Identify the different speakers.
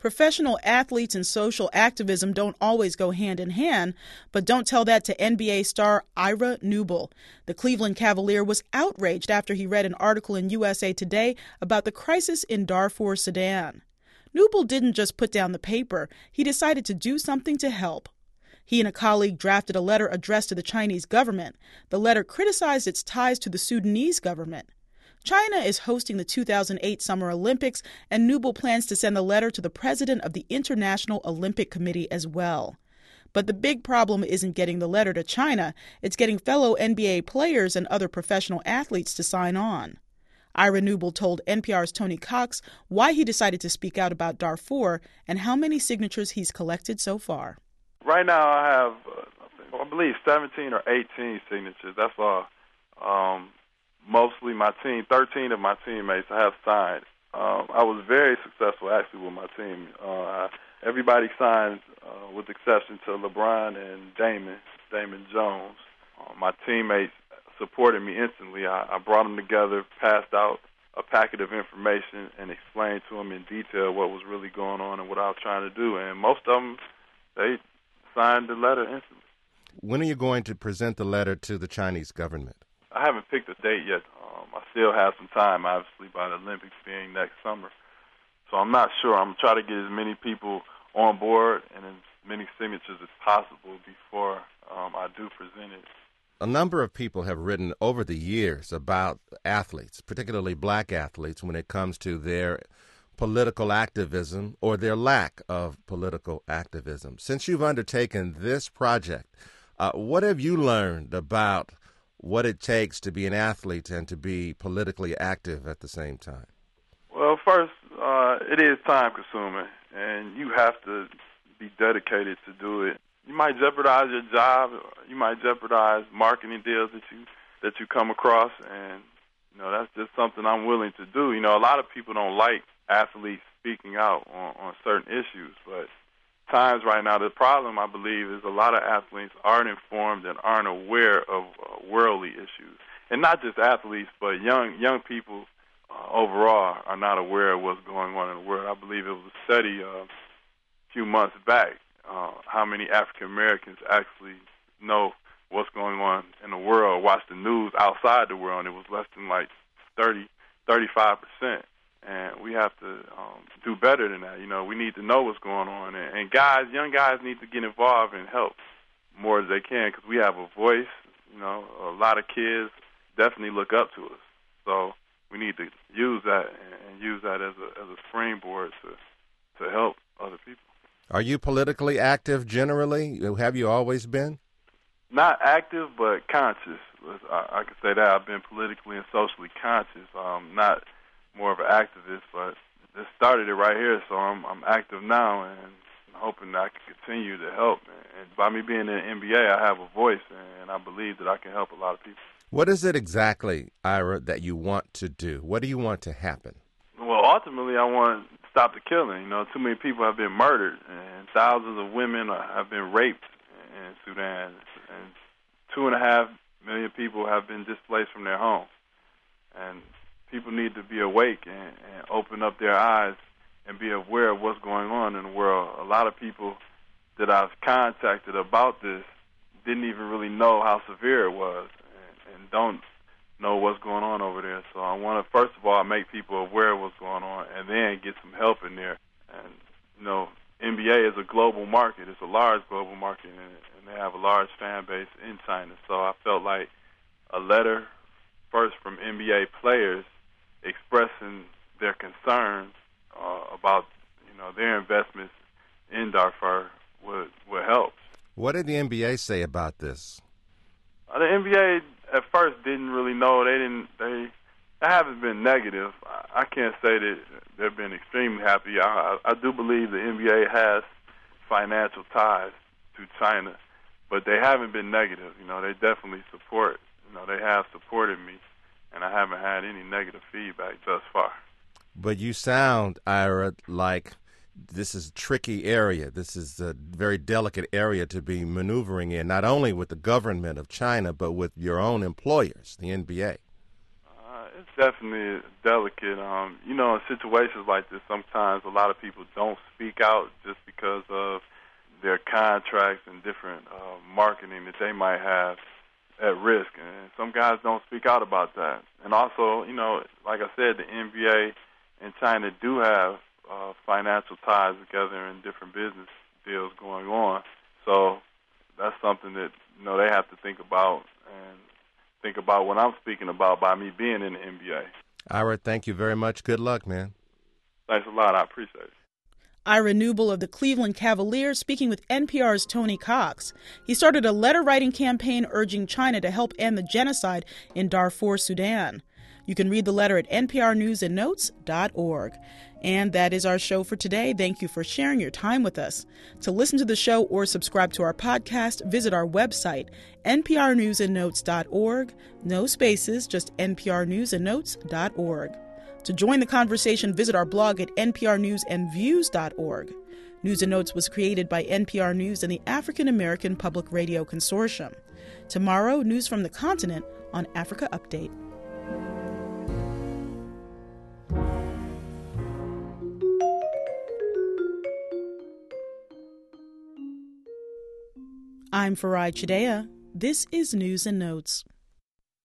Speaker 1: Professional athletes and social activism don't always go hand in hand, but don't tell that to NBA star Ira Newble. The Cleveland Cavalier was outraged after he read an article in USA Today about the crisis in Darfur, Sudan. Newble didn't just put down the paper, he decided to do something to help. He and a colleague drafted a letter addressed to the Chinese government. The letter criticized its ties to the Sudanese government. China is hosting the 2008 Summer Olympics, and Newble plans to send the letter to the president of the International Olympic Committee as well. But the big problem isn't getting the letter to China, it's getting fellow NBA players and other professional athletes to sign on. Ira Newble told NPR's Tony Cox why he decided to speak out about Darfur and how many signatures he's collected so far.
Speaker 2: Right now I have, I believe, 17 or 18 signatures. That's all. Mostly my team, 13 of my teammates I have signed. I was very successful, actually, with my team. Everybody signed, with exception to LeBron and Damon Jones. My teammates supported me instantly. I brought them together, passed out a packet of information, and explained to them in detail what was really going on and what I was trying to do. And most of them, they signed the letter instantly.
Speaker 3: When are you going to present the letter to the Chinese government?
Speaker 2: I haven't picked a date yet. I still have some time, obviously, by the Olympics being next summer. So I'm not sure. I'm trying to get as many people on board and as many signatures as possible before I do present it.
Speaker 3: A number of people have written over the years about athletes, particularly black athletes, when it comes to their political activism or their lack of political activism. Since you've undertaken this project, what have you learned about what it takes to be an athlete and to be politically active at the same time?
Speaker 2: Well, first, it is time-consuming, and you have to be dedicated to do it. You might jeopardize your job. You might jeopardize marketing deals that you come across, and that's just something I'm willing to do. A lot of people don't like athletes speaking out on certain issues, but times right now, the problem, I believe, is a lot of athletes aren't informed and aren't aware of worldly issues. And not just athletes, but young people overall are not aware of what's going on in the world. I believe it was a study a few months back, how many African Americans actually know what's going on in the world, watch the news outside the world, and it was less than like 35%. And we have to do better than that. We need to know what's going on. And young guys need to get involved and help more as they can because we have a voice. A lot of kids definitely look up to us. So we need to use that and use that as a springboard to help other people.
Speaker 3: Are you politically active generally? Have you always been?
Speaker 2: Not active, but conscious. I can say that. I've been politically and socially conscious. Not more of an activist, but this started it right here, so I'm active now and hoping that I can continue to help. And by me being in the NBA, I have a voice, and I believe that I can help a lot of people.
Speaker 3: What is it exactly, Ira, that you want to do? What do you want to happen?
Speaker 2: Well, ultimately, I want to stop the killing. Too many people have been murdered, and thousands of women have been raped in Sudan, and 2.5 million people have been displaced from their homes. And people need to be awake and open up their eyes and be aware of what's going on in the world. A lot of people that I've contacted about this didn't even really know how severe it was and don't know what's going on over there. So I want to, first of all, make people aware of what's going on and then get some help in there. And, NBA is a global market. It's a large global market, and they have a large fan base in China. So I felt like a letter first from NBA players expressing their concerns about their investments in Darfur would help.
Speaker 3: What did the NBA say about this?
Speaker 2: The NBA at first didn't really know. They haven't been negative. I can't say that they've been extremely happy. I do believe the NBA has financial ties to China, but they haven't been negative. They definitely support. They have supported me, and I haven't had any negative feedback thus far.
Speaker 3: But you sound, Ira, like this is a tricky area. This is a very delicate area to be maneuvering in, not only with the government of China, but with your own employers, the NBA.
Speaker 2: It's definitely delicate. In situations like this, sometimes a lot of people don't speak out just because of their contracts and different marketing that they might have at risk. And some guys don't speak out about that. And also, like I said, the NBA and China do have financial ties together and different business deals going on. So that's something that, they have to think about and think about what I'm speaking about by me being in the NBA.
Speaker 3: Ira, thank you very much. Good luck, man.
Speaker 2: Thanks a lot. I appreciate it.
Speaker 1: Ira Newble of the Cleveland Cavaliers speaking with NPR's Tony Cox. He started a letter-writing campaign urging China to help end the genocide in Darfur, Sudan. You can read the letter at nprnewsandnotes.org. And that is our show for today. Thank you for sharing your time with us. To listen to the show or subscribe to our podcast, visit our website, nprnewsandnotes.org. No spaces, just nprnewsandnotes.org. To join the conversation, visit our blog at nprnewsandviews.org. News and Notes was created by NPR News and the African American Public Radio Consortium. Tomorrow, news from the continent on Africa Update. I'm Farai Chideya. This is News and Notes.